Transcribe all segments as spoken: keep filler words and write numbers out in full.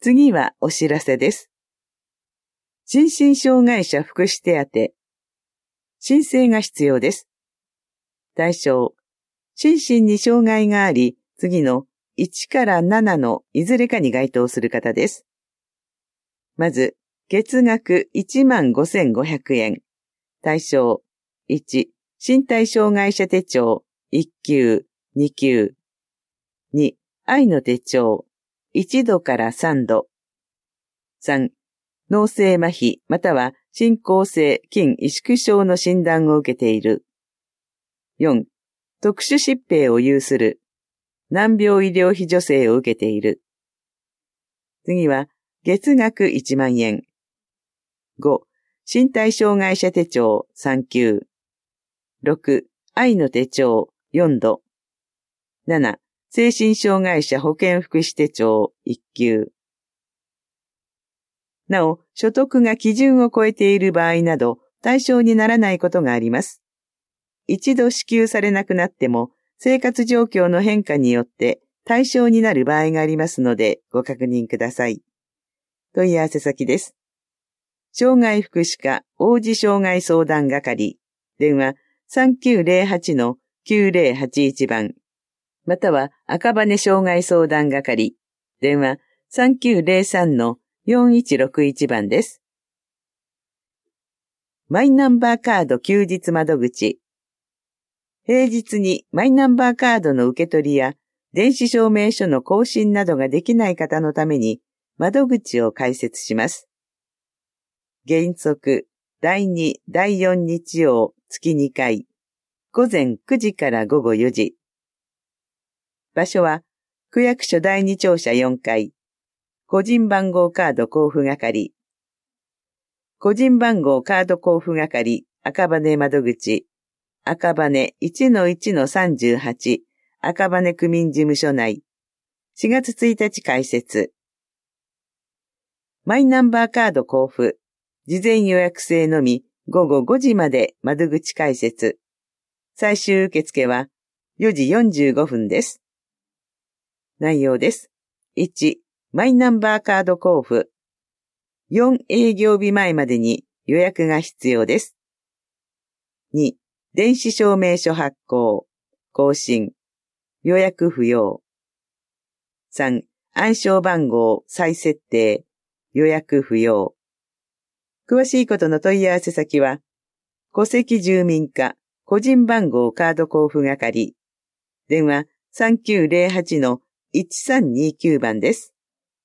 次はお知らせです。心身障害者福祉手当。申請が必要です。対象、心身に障害があり、次のいちからななのいずれかに該当する方です。まず、月額 いちまんごせんごひゃくえん。対象、いち、身体障害者手帳、いっきゅう、にきゅう。に、愛の手帳、いちどからさんど。さん、脳性麻痺または進行性筋萎縮症の診断を受けている。よん、特殊疾病を有する。難病医療費助成を受けている。次は、月額いちまんえん。ご、身体障害者手帳さんきゅう。ろく、愛の手帳よんど。なな、精神障害者保健福祉手帳いっきゅう。なお、所得が基準を超えている場合など、対象にならないことがあります。一度支給されなくなっても、生活状況の変化によって対象になる場合がありますので、ご確認ください。問い合わせ先です。障害福祉課王子障害相談係、電話 さんきゅうゼロはちのきゅうゼロはちいち 番、または赤羽障害相談係、電話 さんきゅうゼロさんのよんいちろくいち 番です。マイナンバーカード休日窓口。平日にマイナンバーカードの受け取りや電子証明書の更新などができない方のために窓口を開設します。原則、だいに、だいよん日曜、月にかい、午前くじから午後よじ。場所は、区役所だいに庁舎よんかい、個人番号カード交付係。個人番号カード交付係、赤羽窓口、赤羽 いちのいちのさんじゅうはち、赤羽区民事務所内。しがつついたち開設。マイナンバーカード交付。事前予約制のみごごごじまで窓口開設。最終受付はよじよんじゅうごふんです。内容です。いち、マイナンバーカード交付。よん営業日前までに予約が必要です。に、電子証明書発行、更新、予約不要。さん、暗証番号再設定、予約不要。詳しいことの問い合わせ先は、戸籍住民課個人番号カード交付係、電話 さんきゅうゼロはちのいちさんにきゅう 番です。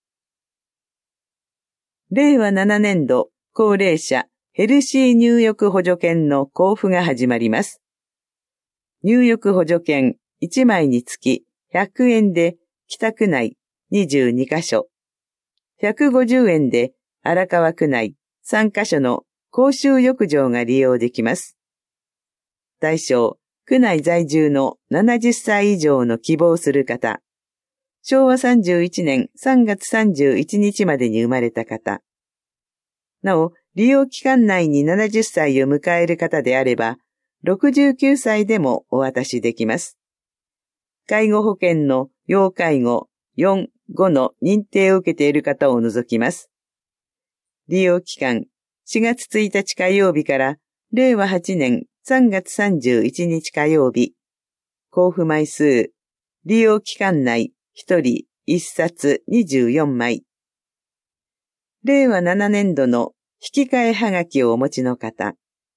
れいわななねんど高齢者ヘルシー入浴補助券の交付が始まります。入浴補助券いちまいにつきひゃくえんで北区内にじゅうにかしょ、ひゃくごじゅうえんで荒川区内さんかしょの公衆浴場が利用できます。対象、区内在住のななじゅっさい以上の希望する方。しょうわさんじゅういちねんさんがつさんじゅういちにちまでに生まれた方。なお、利用期間内にななじゅっさいを迎える方であれば、ろくじゅうきゅうさいでもお渡しできます。介護保険の要介護よん、ごの認定を受けている方を除きます。利用期間しがつついたち火曜日かられいわはちねんさんがつさんじゅういちにち火曜日。交付枚数、利用期間内ひとりいっさつにじゅうよんまい。れいわななねんどの引き換えはがきをお持ちの方。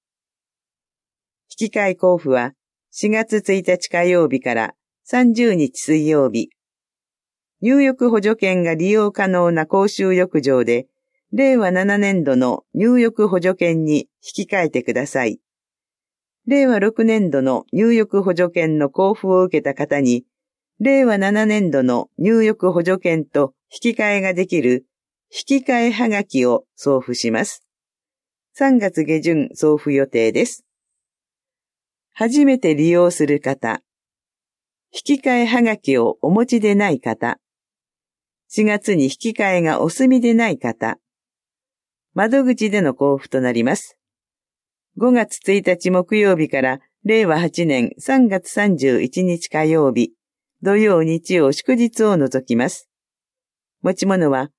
引き換え交付はしがつついたち火曜日からさんじゅうにち水曜日。入浴補助券が利用可能な公衆浴場で、れいわななねんどの入浴補助券に引き換えてください。れいわろくねんどの入浴補助券の交付を受けた方に、れいわななねんどの入浴補助券と引き換えができる引き換えはがきを送付します。さんがつげじゅん送付予定です。初めて利用する方、引き換えはがきをお持ちでない方、しがつに引き換えがお済みでない方、窓口での交付となります。ごがつついたち木曜日かられいわはちねんさんがつさんじゅういちにち火曜日、土曜日曜祝日を除きます。持ち物は、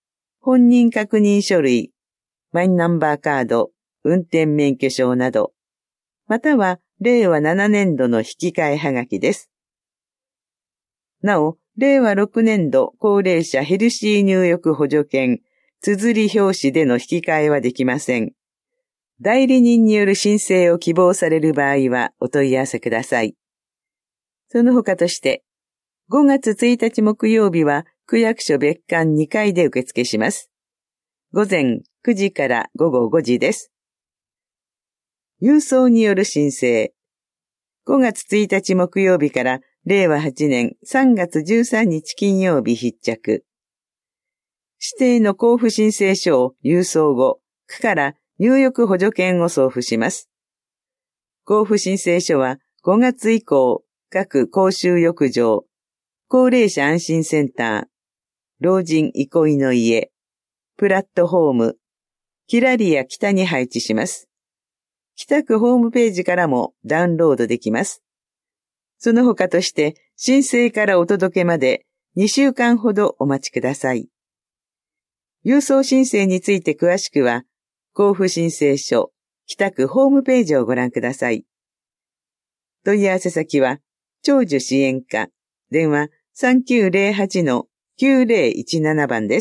本人確認書類、マイナンバーカード、運転免許証など、またはれいわななねんどの引き換えはがきです。なお、れいわろくねんど高齢者ヘルシー入浴補助券、綴り表紙での引き換えはできません。代理人による申請を希望される場合はお問い合わせください。その他として、ごがつついたち木曜日は区役所別館にかいで受付します。午前くじからごごごじです。郵送による申請。ごがつついたち木曜日かられいわはちねんさんがつじゅうさんにち金曜日必着。指定の交付申請書を郵送後、区から入浴補助券を送付します。交付申請書はごがつ以降、各公衆浴場、高齢者安心センター、老人憩いの家、プラットホーム、キラリア北に配置します。北区ホームページからもダウンロードできます。その他として、申請からお届けまでにしゅうかんほどお待ちください。郵送申請について詳しくは、交付申請書、北区ホームページをご覧ください。問い合わせ先は、長寿支援課、電話 さんきゅうぜろはちのきゅうぜろいちなな 番です。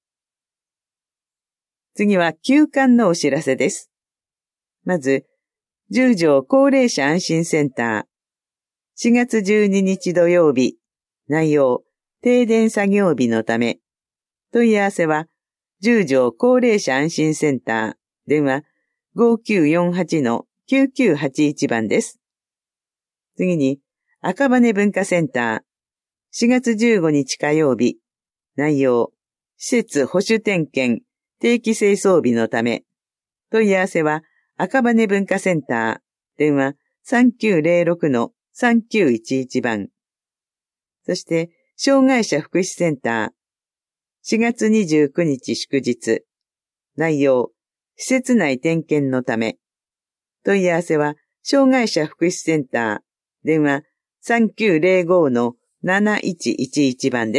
次は休館のお知らせです。まず、十条高齢者安心センター、しがつじゅうににち土曜日、内容、停電作業日のため、問い合わせは、十条高齢者安心センター、電話ごきゅうよんはちのきゅうきゅうはちいち 番です。次に、赤羽文化センター、しがつじゅうごにち火曜日、内容、施設保守点検、定期清掃日のため、問い合わせは、赤羽文化センター、電話さんきゅうぜろろくのさんきゅういちいち 番。そして、障害者福祉センター、しがつにじゅうくにち祝日、内容、施設内点検のため、問い合わせは、障害者福祉センター、電話さんきゅうぜろごのなないちいちいち 番です。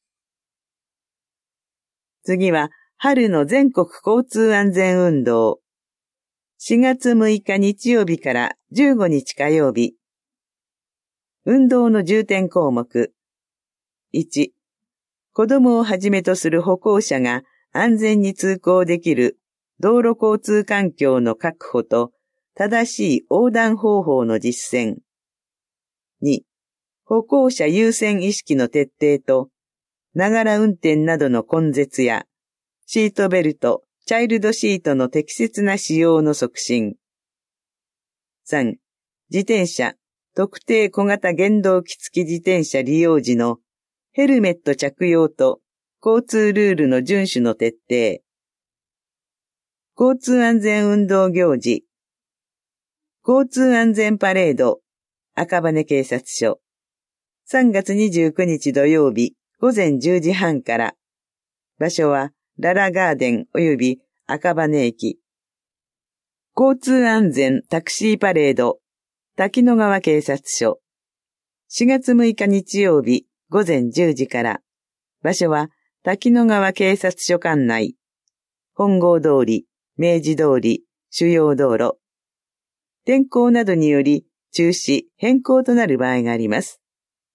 次は、春の全国交通安全運動。しがつむいか日曜日からじゅうごにち火曜日。運動の重点項目。いち、子供をはじめとする歩行者が安全に通行できる道路交通環境の確保と正しい横断方法の実践。に、歩行者優先意識の徹底と、ながら運転などの根絶や、シートベルト、チャイルドシートの適切な使用の促進。さん、自転車、特定小型原動機付き自転車利用時のヘルメット着用と交通ルールの遵守の徹底。交通安全運動行事。交通安全パレード、赤羽警察署。さんがつにじゅうくにち土曜日午前じゅうじはんから。場所はララガーデン及び赤羽駅。交通安全タクシーパレード、滝野川警察署。しがつむいか日曜日午前じゅうじから。場所は滝野川警察署管内。本郷通り、明治通り、主要道路。天候などにより中止、変更となる場合があります。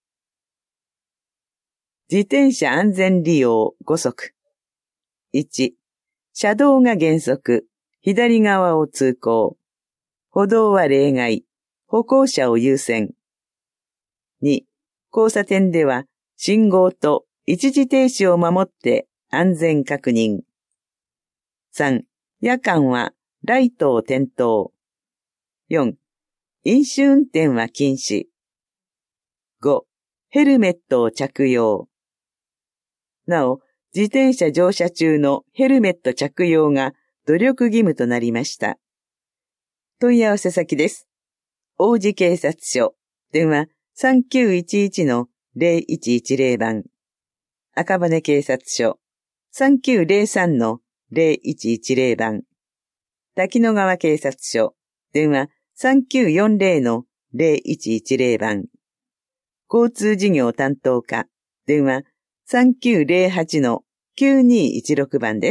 自転車安全利用ごそく。いち、車道が原則、左側を通行。歩道は例外、歩行者を優先。に、交差点では信号と一時停止を守って安全確認。さん、夜間はライトを点灯。よん、飲酒運転は禁止。ご、ヘルメットを着用。なお、自転車乗車中のヘルメット着用が努力義務となりました。問い合わせ先です。王子警察署、電話さんきゅういちいちのぜろいちいちぜろ 番。赤羽警察署、さんきゅうぜろさんのぜろいちいちぜろ 番。滝野川警察署、電話さんきゅうよんぜろのぜろいちいちぜろ 番。交通事業担当課、電話さんきゅうぜろはちのきゅうにいちろくばんです。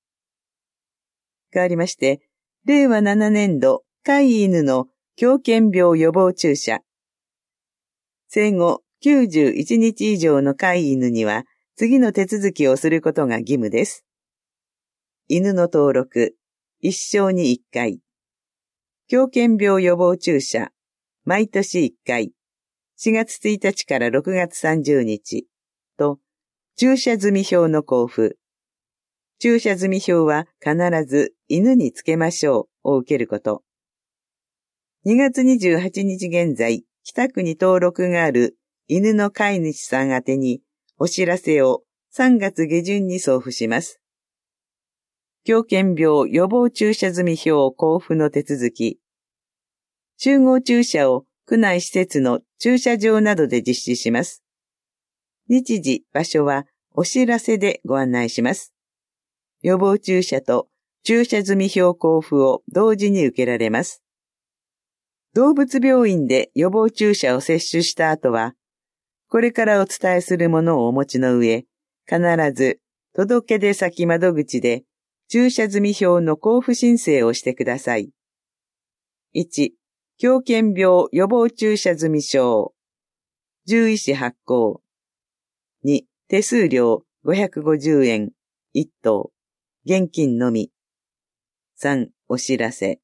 変わりまして、れいわななねんど飼い犬の狂犬病予防注射。生後きゅうじゅういちにち以上の飼い犬には次の手続きをすることが義務です。犬の登録、一生に一回。狂犬病予防注射、毎年一回。しがつついたちからろくがつさんじゅうにちと、注射済表の交付。注射済表は必ず犬につけましょうを受けること。にがつにじゅうはちにち現在、北区に登録がある犬の飼い主さん宛てにお知らせをさんがつげじゅんに送付します。狂犬病予防注射済表交付の手続き。集合注射を区内施設の駐車場などで実施します。日時、場所はお知らせでご案内します。予防注射と注射済表交付を同時に受けられます。動物病院で予防注射を接種した後は、これからお伝えするものをお持ちの上、必ず届出先窓口で注射済表の交付申請をしてください。いち、狂犬病予防注射済証。獣医師発行。に、手数料ごひゃくごじゅうえん、いっ頭。現金のみ。さん、お知らせ。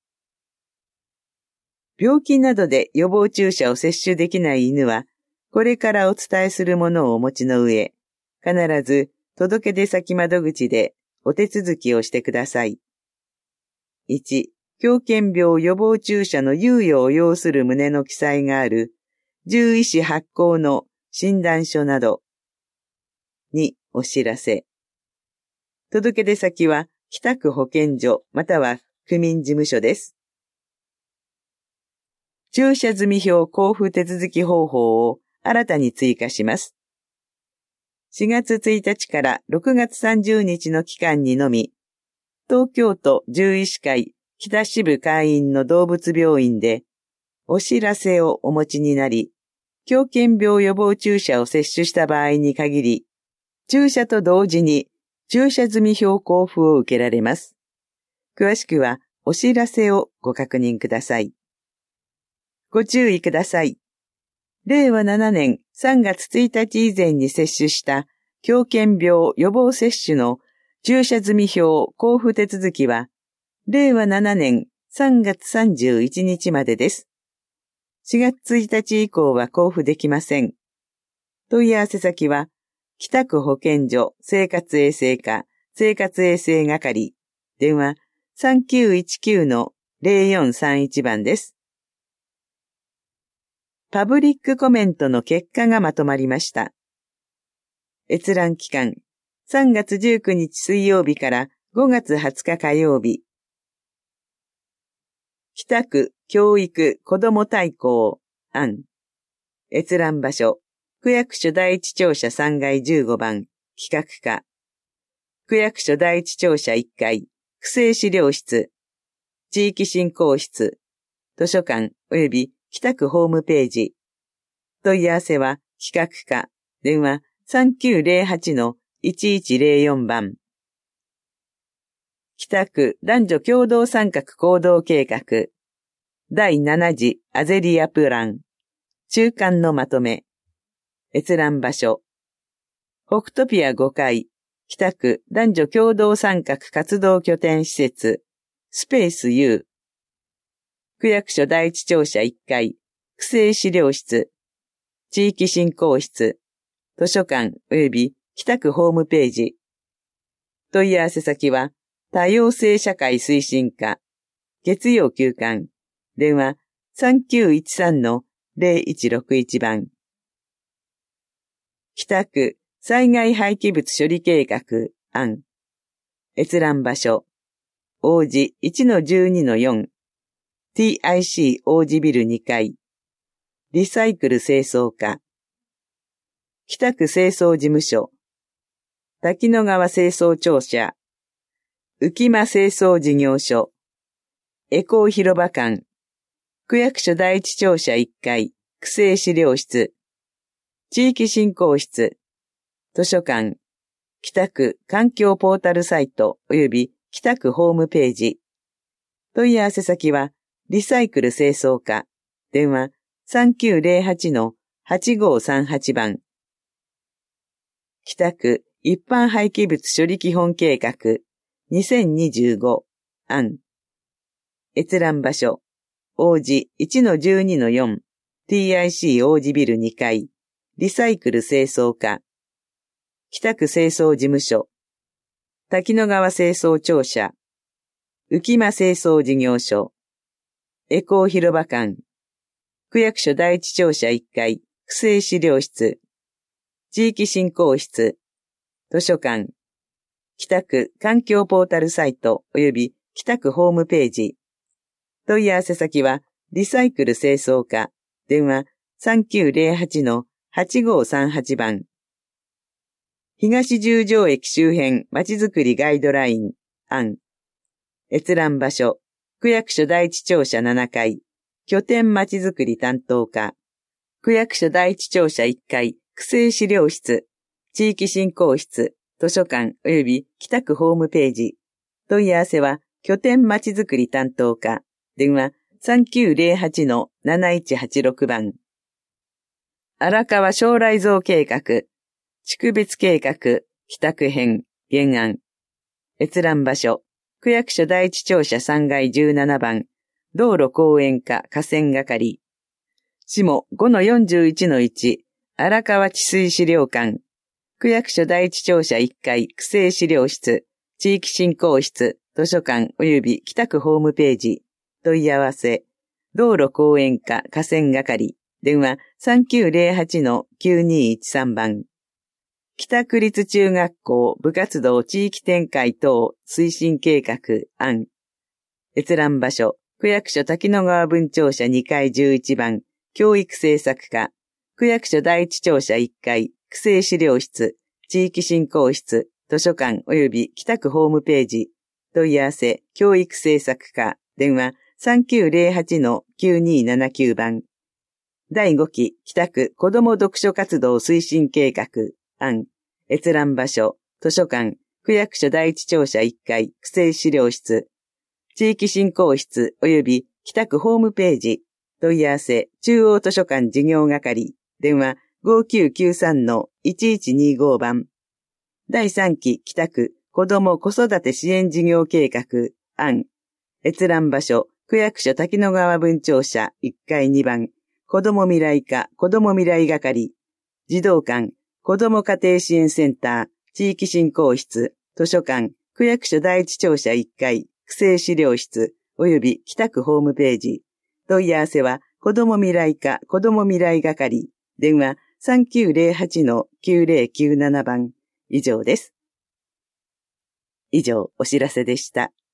病気などで予防注射を接種できない犬は、これからお伝えするものをお持ちの上、必ず届出先窓口でお手続きをしてください。いち、狂犬病予防注射の猶予を要する旨の記載がある獣医師発行の診断書など。に、お知らせ。届出先は北区保健所または区民事務所です。注射済表交付手続き方法を新たに追加します。しがつついたちからろくがつさんじゅうにちの期間にのみ、東京都獣医師会北支部会員の動物病院でお知らせをお持ちになり、狂犬病予防注射を接種した場合に限り、注射と同時に注射済表交付を受けられます。詳しくはお知らせをご確認ください。ご注意ください。れいわななねんさんがつついたち以前に接種した狂犬病予防接種の注射済表交付手続きは、れいわななねんさんがつさんじゅういちにちまでです。しがつついたち以降は交付できません。問い合わせ先は、北区保健所生活衛生課生活衛生係、電話 さんきゅういちきゅうのぜろよんさんいち 番です。パブリックコメントの結果がまとまりました。閲覧期間、さんがつじゅうくにち水曜日からごがつはつか火曜日。北区教育子ども大綱案。閲覧場所、区役所第一庁舎さんがいじゅうごばん、企画課。区役所第一庁舎いっかい、区政資料室、地域振興室、図書館及び北区ホームページ。問い合わせは企画課、電話 さんきゅうぜろはちのいちいちぜろよん 番。北区男女共同参画行動計画。だいなな次アゼリアプラン。中間のまとめ。閲覧場所。北トピアごかい。北区男女共同参画活動拠点施設。スペース U。区役所第一庁舎いっかい。区政資料室。地域振興室。図書館及び北区ホームページ。問い合わせ先は、多様性社会推進課。月曜休館。電話 さんきゅういちさんのぜろいちろくいち 番。北区災害廃棄物処理計画案。閲覧場所。王子 いちのじゅうにのよん。ティーアイシー 王子ビルにかい。リサイクル清掃課。北区清掃事務所。滝野川清掃庁舎。浮間清掃事業所。エコー広場館。区役所第一庁舎いっかい。区政資料室。地域振興室。図書館。 北区環境ポータルサイト及び北区ホームページ。問い合わせ先は、リサイクル清掃課、電話 さんきゅうゼロはち はちごさんはち 番。北区一般廃棄物処理基本計画にせんにじゅうご案。閲覧場所、王子 いちのじゅうにのよん、ティーアイシー 王子ビルにかい、リサイクル清掃課、北区清掃事務所、滝野川清掃庁舎、浮間清掃事業所、エコー広場館、区役所第一庁舎いっかい、区政資料室、地域振興室、図書館、北区環境ポータルサイト及び北区ホームページ。問い合わせ先は、リサイクル清掃課、電話 さんきゅうゼロはち はちごさんはち 番。東十条駅周辺まちづくりガイドライン、案。閲覧場所、区役所第一庁舎ななかい、拠点まちづくり担当課、区役所第一庁舎いっかい、区政資料室、地域振興室、図書館及び北区ホームページ。問い合わせは、拠点まちづくり担当課、電話 さんきゅうゼロはち なないちはちろく 番。荒川将来像計画、地区別計画、北区編、原案。閲覧場所、区役所第一庁舎さんがいじゅうななばん、道路公園課河川係。下 ごのよんじゅういちのいち、荒川治水資料館。区役所第一庁舎いっかい、区政資料室、地域振興室、図書館及び北区ホームページ。問い合わせ、道路公園課河川係。電話 さんきゅうゼロはち きゅうにいちさん 番。北区立中学校部活動地域展開等推進計画案。閲覧場所、区役所滝野川分庁舎にかいじゅういちばん、教育政策課、区役所第一庁舎いっかい、区政資料室、地域振興室、図書館及び北区ホームページ。問い合わせ、教育政策課、電話 さんきゅうゼロはち きゅうにななきゅう 番。だいごき北区子ども読書活動推進計画案。閲覧場所、図書館、区役所第一庁舎いっかい、区政資料室、地域振興室及び北区ホームページ。問い合わせ、中央図書館事業係、電話 ごきゅうきゅうさん いちいちにご 番。だいさんき北区子ども子育て支援事業計画案。閲覧場所、区役所滝野川分庁舎いっかいにばん、子ども未来課子ども未来係、児童館、子ども家庭支援センター、地域振興室、図書館、区役所第一庁舎いっかい、区政資料室、及び北区ホームページ。問い合わせは、子ども未来課子ども未来係、電話 さんきゅうゼロはち きゅうゼロきゅうなな 番。以上です。以上、お知らせでした。